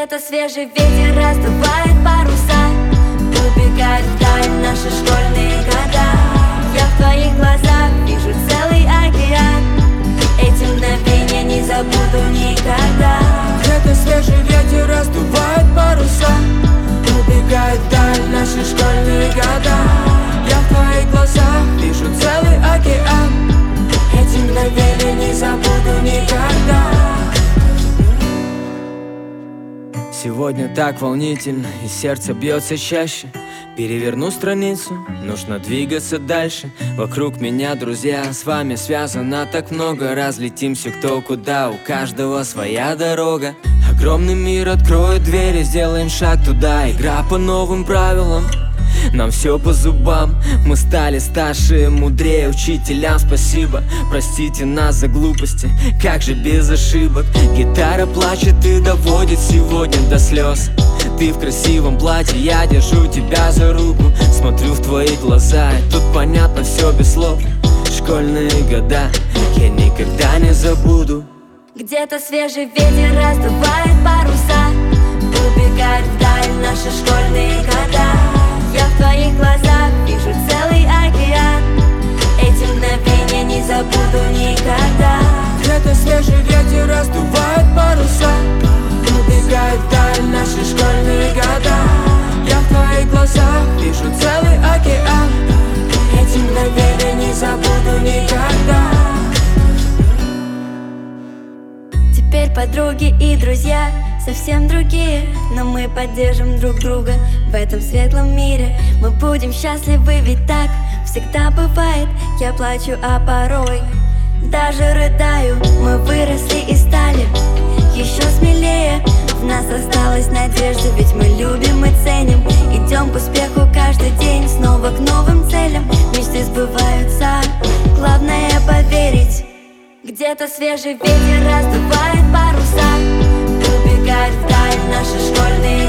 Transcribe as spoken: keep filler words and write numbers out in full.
Где-то свежий ветер раздувает паруса, убегает вдаль наши школьные года. Я в твоих глазах вижу целый океан, эти мгновения не забуду никогда. Где-то свежий ветер раздувает паруса, убегает вдаль наши школьные года. Я в твоих глазах вижу целый океан, эти мгновения не забуду никогда. Сегодня так волнительно, и сердце бьется чаще. Переверну страницу, нужно двигаться дальше. Вокруг меня друзья, с вами связано так много. Разлетимся кто куда, у каждого своя дорога. Огромный мир откроет двери, сделаем шаг туда. Игра по новым правилам, нам все по зубам. Мы стали старше, мудрее, учителям спасибо. Простите нас за глупости, как же без ошибок. Гитара плачет и доводит сегодня до слез. Ты в красивом платье, я держу тебя за руку. Смотрю в твои глаза, и тут понятно все без слов. Школьные года я никогда не забуду. Где-то свежий ветер раздувает паруса, убегает вдаль наши школьные года. Я в твоих глазах вижу целый океан, эти мгновения не забуду никогда. Где-то свежий ветер раздувает паруса, убегает вдаль наши школьные года. Я в твоих глазах вижу целый океан, эти мгновения не забуду никогда. Теперь подруги и друзья совсем другие, но мы поддержим друг друга в этом светлом мире. Мы будем счастливы, ведь так всегда бывает. Я плачу, а порой даже рыдаю. Мы выросли и стали еще смелее. В нас осталась надежда, ведь мы любим и ценим. Идем к успеху каждый день, снова к новым целям. Мечты сбываются, главное поверить. Где-то свежий ветер раздувает паруса, убегает вдаль наши школьные